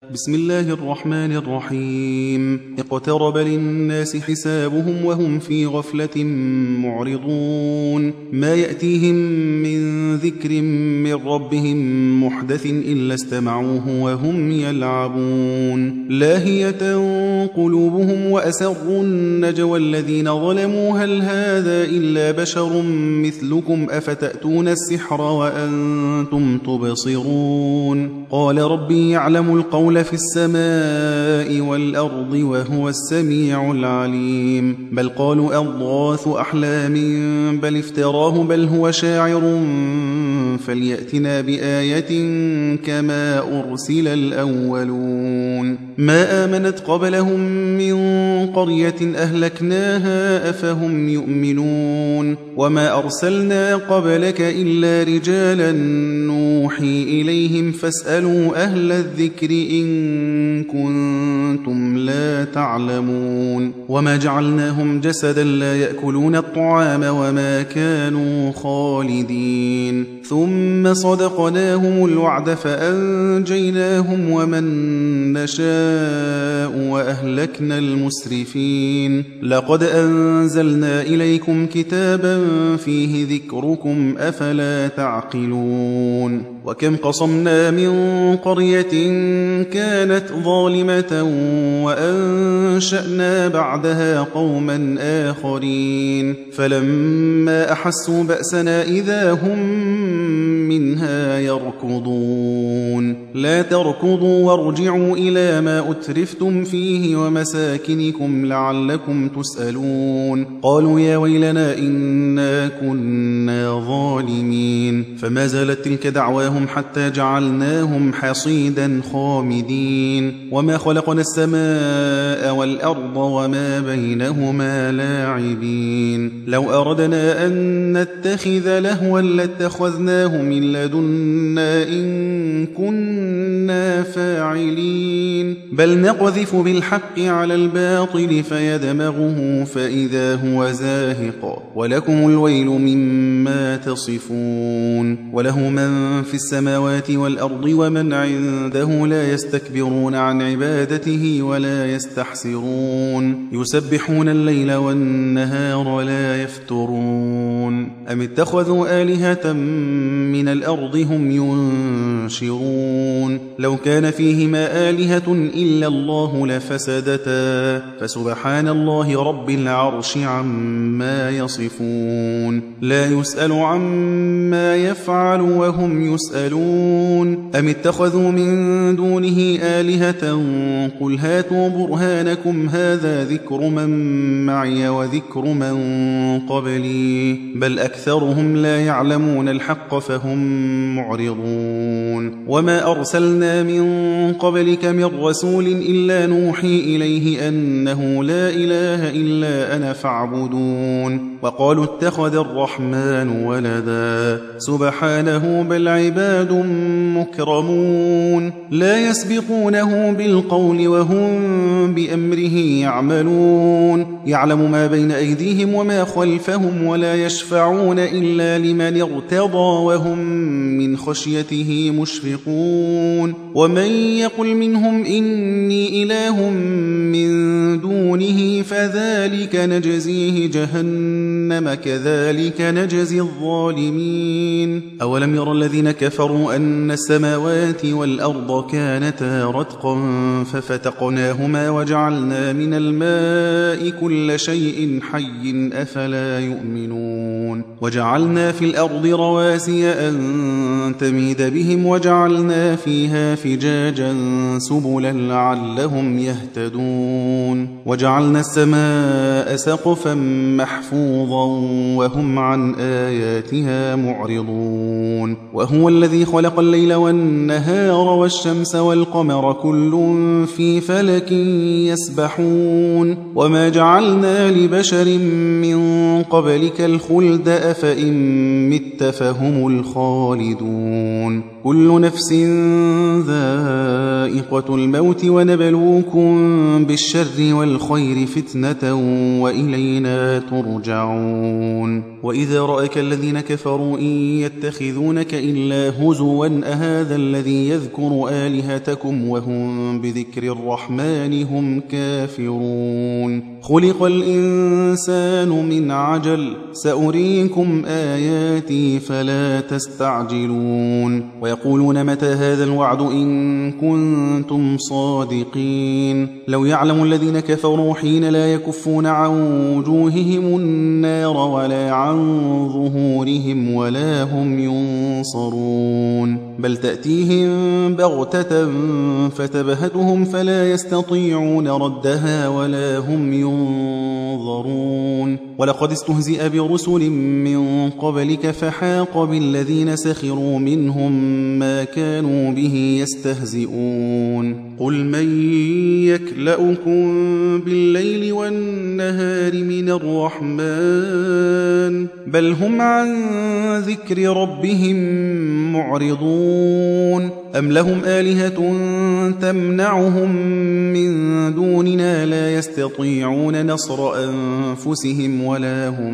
بسم الله الرحمن الرحيم. اقترب للناس حسابهم وهم في غفلة معرضون. ما يأتيهم من ذكر من ربهم محدث إلا استمعوه وهم يلعبون. لاهية قلوبهم وأسروا النجوى الذين ظلموا هل هذا إلا بشر مثلكم أفتأتون السحر وأنتم تبصرون. قال ربي يعلم القول في السماء والأرض وهو السميع العليم. بل قالوا أضغاث أحلام بل افتراه بل هو شاعر فليأتنا بآية كما أرسل الأولون. ما آمنت قبلهم من قرية أهلكناها أفهم يؤمنون. وما أرسلنا قبلك إلا رجالا نوحي إليهم فاسألوا أهل الذكر إن كنتم لا تعلمون. وما جعلناهم جسدا لا يأكلون الطعام وما كانوا خالدين. ثم صدقناهم الوعد فأنجيناهم ومن نشاء وأهلكنا المسرفين. لقد أنزلنا إليكم كتابا فيه ذكركم أفلا تعقلون. وكم قصمنا من قرية كانت ظالمة وأنشأنا بعدها قوما آخرين فلما أحسوا بأسنا إذا هم منها يركضون. لا تركضوا وارجعوا إلى ما أترفتم فيه ومساكنكم لعلكم تسألون. قالوا يا ويلنا إنا كنا ظالمين. فما زالت تلك دعواهم حتى جعلناهم حصيدا خامدين. وما خلقنا السماء والأرض وما بينهما لاعبين. لو أردنا أن نتخذ لهوا لاتخذناه من لدنا إن كنا فاعلين. بل نقذف بالحق على الباطل فيدمغه فإذا هو زاهق ولكم الويل مما تصفون. وله من في السماوات والأرض ومن عنده لا يستكبرون عن عبادته ولا يستحسرون. يسبحون الليل والنهار لا يفترون. أم اتخذوا آلهة من الأرض هم ينشرون. لو كان فيهما آلهة إلا الله لفسدتا فسبحان الله رب العرش عما يصفون. لا يسأل عما يفعل وهم يسألون. أم اتخذوا من دونه آلهة قل هاتوا برهانكم هذا ذكر من معي وذكر من قبلي بل أكثرهم لا يعلمون الحق فهم معرضون. وما أرسلنا من قبلك من رسول إلا نوحي إليه أنه لا إله إلا أنا فاعبدون. وقالوا اتخذ الرحمن ولدا سبحانه بل عباد مكرمون. لا يسبقونه بالقول وهم بأمره يعملون. يعلم ما بين أيديهم وما خلفهم ولا يشفعون إلا لمن ارتضى وهم من خشيته مشفقون. ومن يقل منهم إني إله من دونه فذلك نجزيه جهنم كذلك نجزي الظالمين. أولم يرى الذين كفروا أن السماوات والأرض كانتا رتقا ففتقناهما وجعلنا من الماء كل شيء حي أفلا يؤمنون. وجعلنا في الأرض رواسي أن تميد بهم وجعلنا فيها فجاجا سبلا لعلهم يهتدون. وجعلنا السماء سقفا محفوظا وهم عن آياتها معرضون. وهو الذي خلق الليل والنهار والشمس والقمر كل في فلك يسبحون. وما جعلنا لبشر من قبلك الخلد أفإن مت فهم الخالدون. كل نفس ذائقة الموت ونبلوكم بالشر والخير فتنة وإلينا ترجعون وإذا رأك الذين كفروا إن يتخذونك إلا هزوا أهذا الذي يذكر آلهتكم وهم بذكر الرحمن هم كافرون خلق الإنسان من عجل سأريكم آياتي فلا تستعجلون ويقولون متى هذا الوعد إن كنتم صادقين لو يعلم الذين كفروا حين لا يكفون عن وجوههم النار ولا عن ظهورهم ولا هم ينصرون بل تأتيهم بغتة فتبهتهم فلا يستطيعون ردها ولا هم ينظرون ولقد استهزئ برسل من قبلك فحاق بالذين سخروا منهم ما كانوا به يستهزئون قل من يكلؤكم بالليل والنهار من الرحمن بل هم عن ذكر ربهم معرضون أم لهم آلهة تمنعهم من دوننا لا يستطيعون نصر أنفسهم ولا هم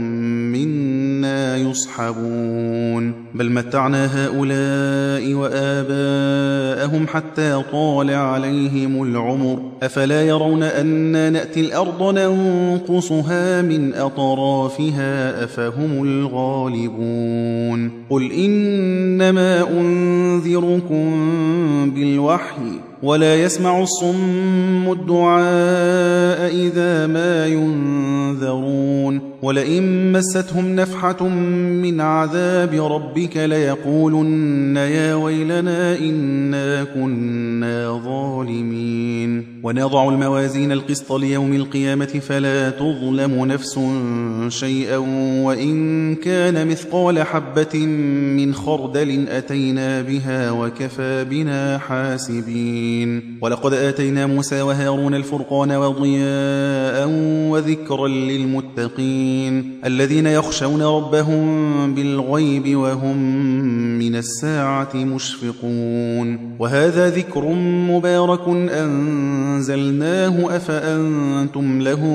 منا يصحبون بل متعنا هؤلاء وآباءهم حتى طال عليهم العمر أفلا يرون أنا نأتي الأرض ننقصها من أطرافها أفهم الغالبون قل إنما أنذركم بالوحي ولا يسمع الصم الدعاء إذا ما ينذرون ولئن مستهم نفحة من عذاب ربك ليقولن يا ويلنا إنا كنا ظالمين ونضع الموازين القسط ليوم القيامة فلا تظلم نفس شيئا وإن كان مثقال حبة من خردل أتينا بها وكفى بنا حاسبين ولقد آتينا موسى وهارون الفرقان وضياء وذكرا للمتقين الذين يخشون ربهم بالغيب وهم من الساعة مشفقون وهذا ذكر مبارك أنزلناه أفأنتم له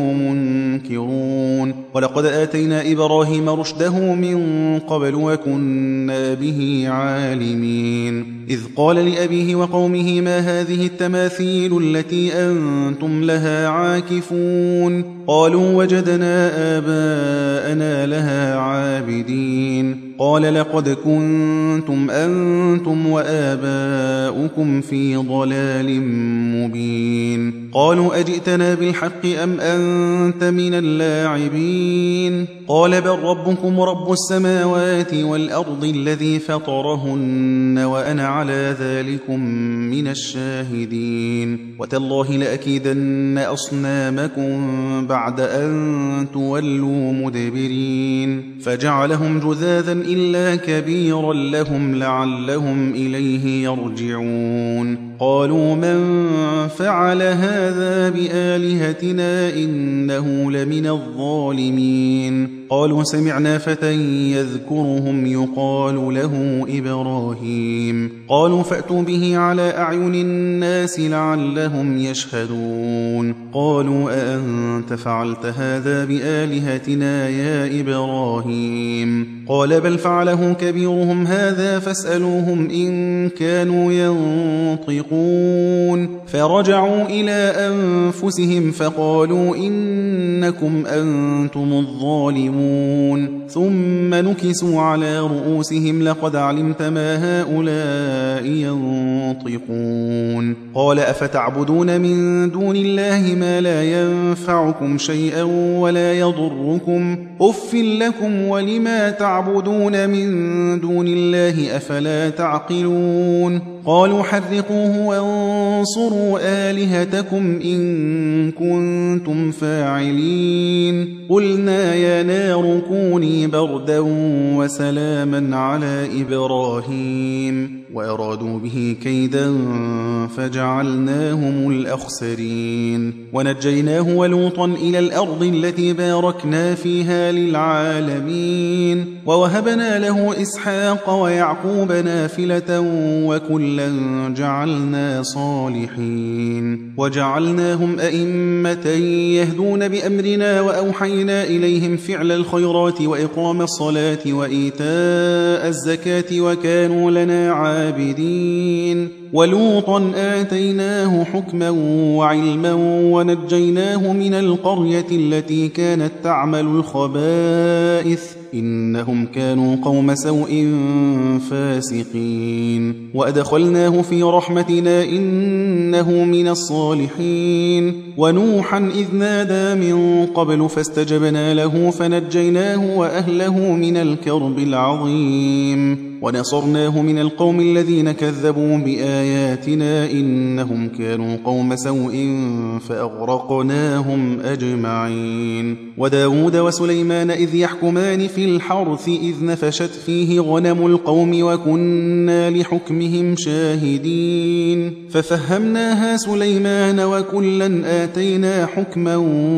منكرون ولقد آتينا إبراهيم رشده من قبل وكنا به عالمين إذ قال لأبيه وقومه ما هذه التماثيل التي أنتم لها عاكفون قالوا وجدنا آباءنا لها عابدين قال لقد كنتم أنتم وآباؤكم في ضلال مبين قالوا أجئتنا بالحق أم أنت من اللاعبين قال بل ربكم رب السماوات والأرض الذي فطرهن وأنا على ذلكم من الشاهدين وتالله لأكيدن أصنامكم بعد أن تولوا مدبرين فجعلهم جذاذا إلا كبيرا لهم لعلهم إليه يرجعون قالوا من فعل هذا بآلهتنا إنه لمن الظالمين قالوا سمعنا فتى يذكرهم يقال له إبراهيم قالوا فأتوا به على أعين الناس لعلهم يشهدون قالوا أأنت فعلت هذا بآلهتنا يا إبراهيم قال بل فعله كبيرهم هذا فاسألوهم إن كانوا ينطقون فرجعوا إلى أنفسهم فقالوا إنكم أنتم الظالمون ثم نكسوا على رؤوسهم لقد علمت ما هؤلاء ينطقون قال أفتعبدون من دون الله ما لا ينفعكم شيئا ولا يضركم أف لكم ولما تعبدون من دون الله أفلا تعقلون قالوا حرقوه وانصروا آلهتكم إن كنتم فاعلين قلنا يا نار كوني بردا وسلاما على إبراهيم وأرادوا به كيدا فجعلناهم الأخسرين ونجيناه ولوطا إلى الأرض التي باركنا فيها للعالمين ووهبنا له إسحاق ويعقوب نافلة وكلا جعلنا صالحين وجعلناهم أئمة يهدون بأمرنا وأوحينا إليهم فعل الخيرات وإقام الصلاة وإيتاء الزكاة وكانوا لنا عابدين ولوطا آتيناه حكما وعلما ونجيناه من القرية التي كانت تعمل الخبائث إنهم كانوا قوم سوء فاسقين وأدخلناه في رحمتنا إنه من الصالحين ونوحا إذ نادى من قبل فاستجبنا له فنجيناه وأهله من الكرب العظيم ونصرناه من القوم الذين كذبوا بآياتنا إنهم كانوا قوم سوء فأغرقناهم أجمعين وداود وسليمان إذ يحكمان في الحرث إذ نفشت فيه غنم القوم وكنا لحكمهم شاهدين ففهمناها سليمان وكلا آتينا حكما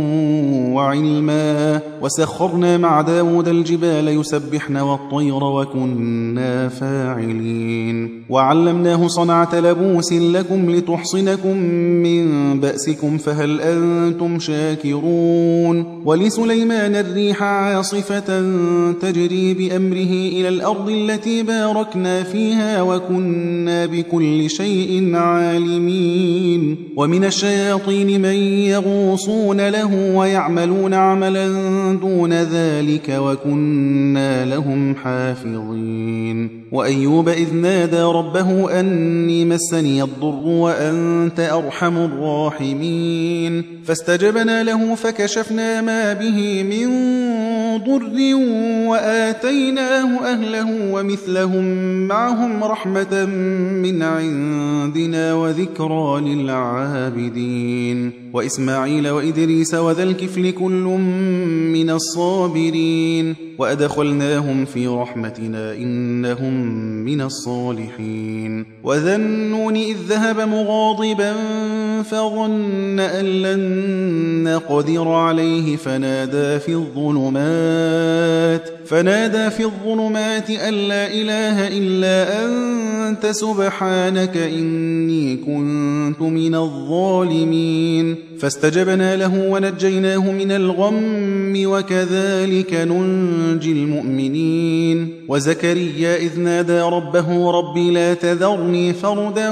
وعلما وسخرنا مع داود الجبال يسبحن والطير وكنا فاعلين وعلمناه صنعة لبوس لكم لتحصنكم من بأسكم فهل أنتم شاكرون ولسليمان الريح عاصفة تجري بأمره إلى الأرض التي باركنا فيها وكنا بكل شيء عالمين ومن الشياطين من يغوصون له ويعملون عملا دون ذلك وكنا لهم حافظين وأيوب إذ نادى ربه أني مسني الضر وأنت أرحم الراحمين فاستجبنا له فكشفنا ما به من ضر وآتيناه أهله ومثلهم معهم رحمة من عندنا وذكرى للعابدين وإسماعيل وإدريس وذا الكفل كل من الصابرين وأدخلناهم في رحمتنا إنهم من الصالحين وذا النون إذ ذهب مغاضبا فظن أن لن نقدر عليه فنادى في الظلمات أن لا إله إلا أنت سبحانك إني كنت من الظالمين فاستجبنا له ونجيناه من الغم وكذلك ننجي المؤمنين وزكريا إذ نادى ربه رب لا تذرني فردا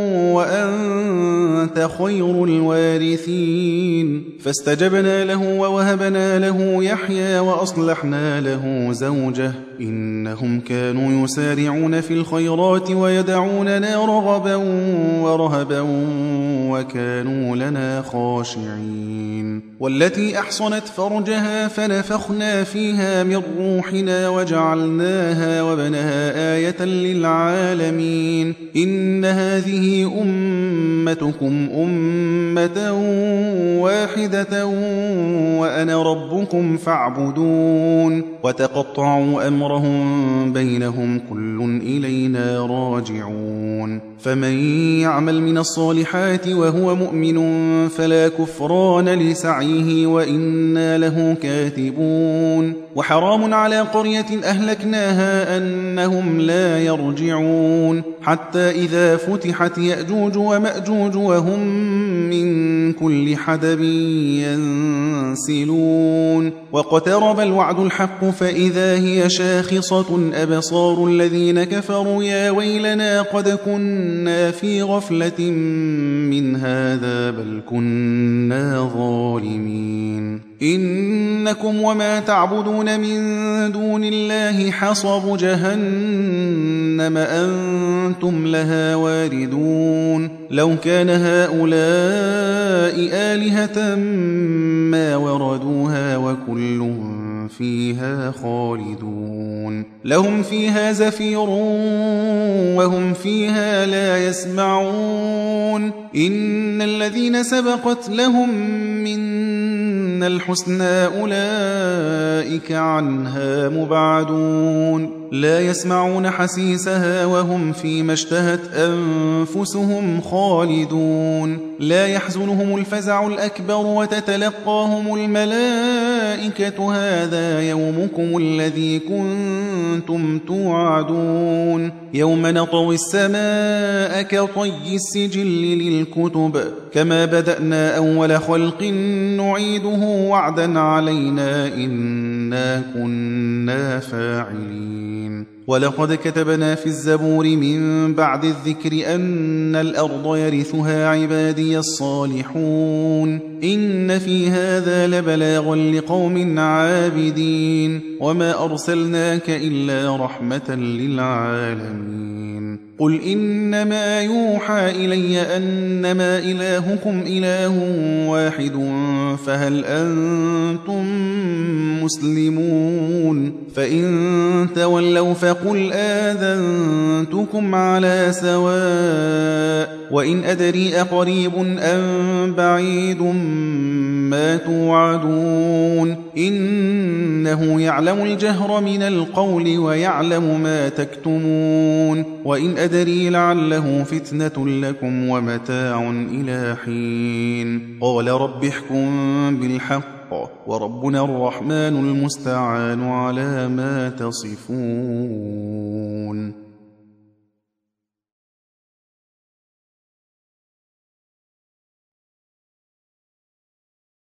وأنت خير الوارثين فاستجبنا له ووهبنا له يحيى وأصلحنا له زوجه إنهم كانوا يسارعون في الخيرات ويدعوننا رغبا ورهبا وكانوا لنا خاشعين والتي أحصنت فرجها فنفخنا فيها من روحنا وجعلناها وابنها آية للعالمين إن هذه أمتكم أمة واحدة وأنا ربكم فاعبدون وتقطعوا أمرهم بينهم كل إلينا راجعون فمن يعمل من الصالحات وهو مؤمن فلا كفران لسعيه وإنا له كاتبون وحرام على قرية أهلكناها أنهم لا يرجعون حتى إذا فتحت يأجوج ومأجوج وهم من كل حدب ينسلون وقترب الوعد الحق فإذا هي شاخصة أبصار الذين كفروا يا ويلنا قد كنا في غفلة من هذا بل كنا ظالمين إنكم وما تعبدون من دون الله حصب جهنم أنتم لها واردون لو كان هؤلاء آلهة ما وردوها وكل فيها خالدون لهم فيها زفير وهم فيها لا يسمعون إن الذين سبقت لهم من الحسنى أولئك عنها مبعدون لا يسمعون حسيسها وهم فيما اشتهت أنفسهم خالدون لا يحزنهم الفزع الأكبر وتتلقاهم الملائكة هذا يومكم الذي كنتم توعدون يوم نطوي السماء كطي السجل للكتب كما بدأنا أول خلق نعيده وعدا علينا إنا كنا فاعلين ولقد كتبنا في الزبور من بعد الذكر أن الأرض يرثها عبادي الصالحون إن في هذا لبلاغا لقوم عابدين وما أرسلناك إلا رحمة للعالمين قل إنما يوحى إلي أنما إلهكم إله واحد فهل أنتم مسلمون فإن تولوا فقل آذنتكم على سواء وإن أدري أقريب أم بعيد ما توعدون إنه يعلم الجهر من القول ويعلم ما تكتمون وإن أدري لعله فتنة لكم ومتاع إلى حين قال رب احكم بالحق وربنا الرحمن المستعان على ما تصفون